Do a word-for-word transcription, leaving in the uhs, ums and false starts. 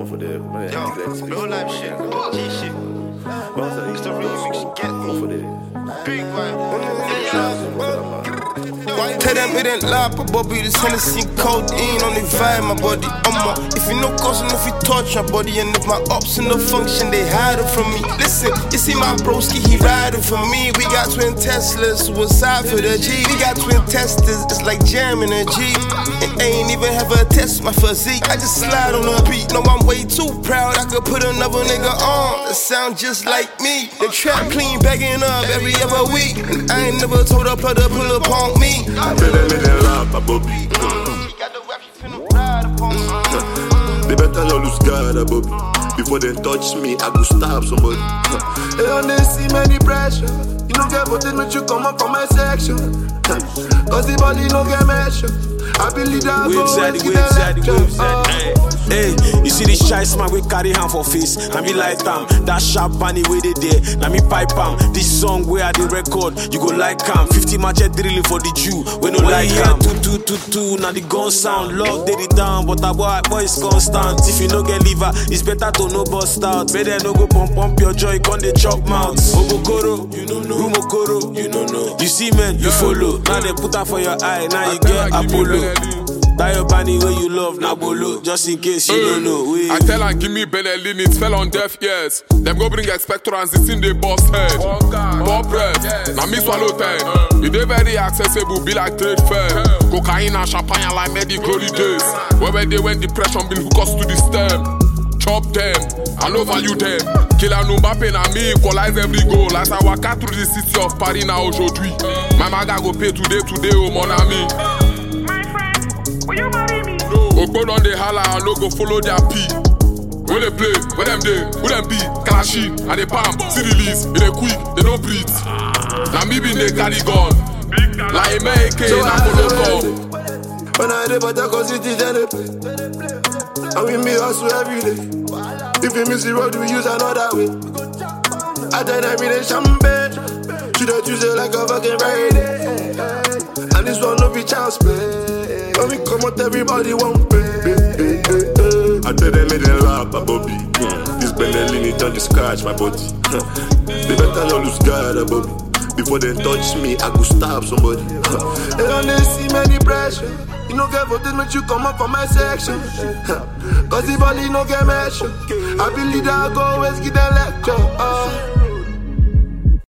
for the man. Yo, real life shit, G shit. It's the remix, get me. For the Big vibe. Tell them it ain't lie, but Bobby, this Hennessy codeine on the vibe, my body. I'm a, if you know cause enough, you touch my body. And if my ups in the function, they hide it from me. Listen, you see my broski, he riding for me. We got twin Teslas, suicide for the G. We got twin testers, it's like jamming a G. And I ain't even have a test my physique. I just slide on the beat. No, I'm way too proud, I could put another nigga on that sound just like me. The trap clean, bagging up every other week. And I ain't never told a plug to pull up on me. They better not lose God, Bobby. Before they touch me, I go stab somebody. They don't see many pressure. You don't get voted, but you come up from my section. Cause the body don't get measured. I believe that Wave zaddy, wave zaddy, wave zaddy. Hey, you see this chice man, we carry hand for face. And me like them, that sharp bunny way they there. Now me pipe am, this song where I the record, you go like am. fifty matchet drilling for the Jew, we no like am. Two, two, two, two, now the gun sound, love did it down. But a boy, boy is constant. If you no get liver, it's better to no bust out. Better no go pump, pump your joy, con the chop mouth. Obokoro, you don't know. Rumokoro, you don't know. You see men, you follow. Now they put out for your eye, now you get Apollo. That your bunny where you love, now bolo. Just in case you don't know. Wait. I tell her, give me Benelin, it fell on deaf ears. Them go bring expectorants, it's in the boss head. Pop breath, now me swallow ten. It they very accessible, be like trade fair. Cocaine and champagne like medi glory days. Where they when depression been hook us to the stem. Chop them, I no value them. Killer no Mbappe na me equalize every goal. As I walk out through the city of Paris now aujourd'hui. My maga go pay today, today, oh mon ami. Will you marry me? Okpo don dey holla, I no go follow their pee. When they play, where them dey, who them be? Kalashi, and they palm, see release, they quick, they don't breathe. Now me been they carry gun, like me A K na follow come. When I dey but I go city, then they play. And we me hustle every day. If you miss the road, we use another way. I done every day champagne. Should I choose it like a fucking Friday? And this one no be child's play. When we come out, everybody won't pay. I tell them it ain't laugh, Bobby. This Benelli need to scratch my body. They better not lose God, Bobby. Before they touch me, I go stab somebody. They don't see many pressure. You don't get voted, but you come up from my section. Cause the body no get measured. I believe that I go always get a lecture.